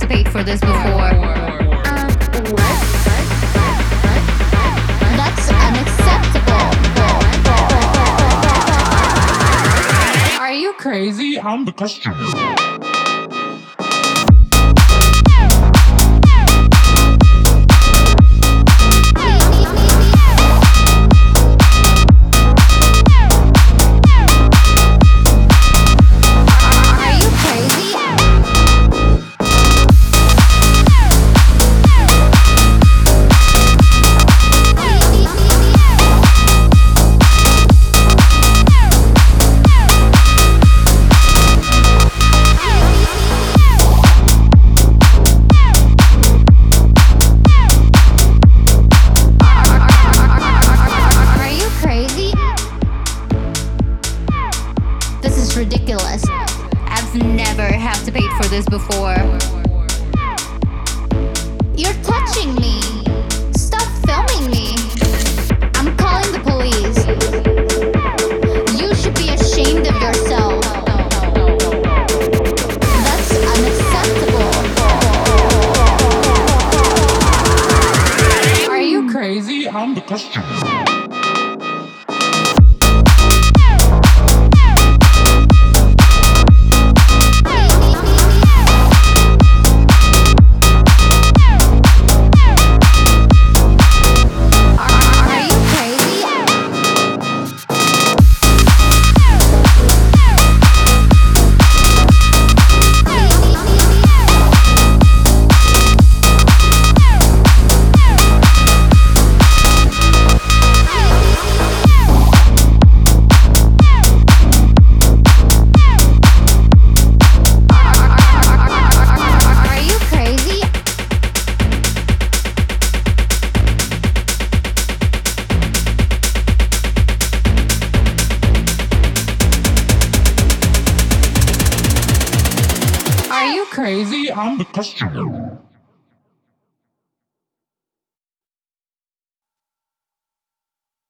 to pay for this before. What? That's unacceptable. Are you crazy? I'm the customer. Ridiculous. I've never had to pay for this before. You're touching me. Stop filming me. I'm calling the police. You should be ashamed of yourself. That's unacceptable. Are you crazy? I'm the customer. Are you crazy? I'm the customer.